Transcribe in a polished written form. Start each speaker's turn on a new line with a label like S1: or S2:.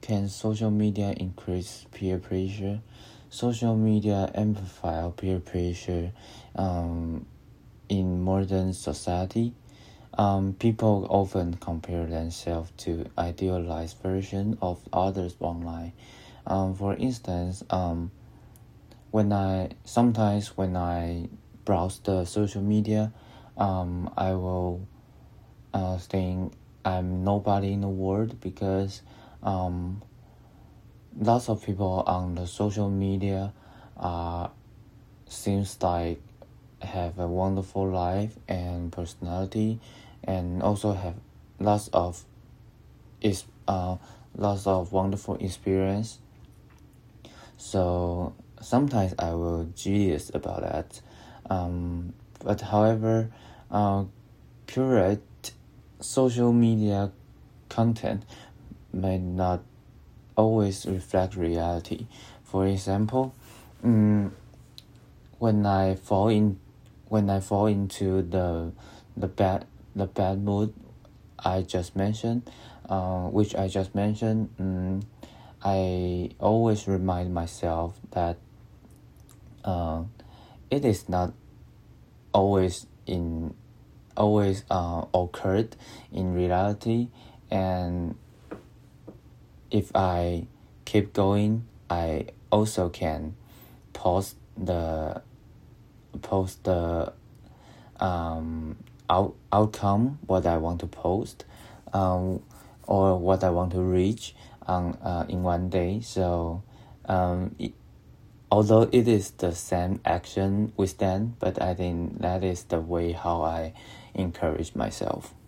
S1: can social media increase peer pressure? Social media amplify peer pressure in modern society. People often compare themselves to idealized version of others online. For instance, when I browse the social media, I will think I'm nobody in the world because lots of people on the social media seems like have a wonderful life and personality, and also have lots of wonderful experience. So sometimes I will jealous about that. But however, curate social media content may not always reflect reality. For example, when I fall into the bad mood I just mentioned, I always remind myself that it is not always occurred in reality, and if I keep going, I also can post the outcome, what I want to post, or what I want to reach in one day. So although it is the same action with them, but I think that is the way how I encourage myself.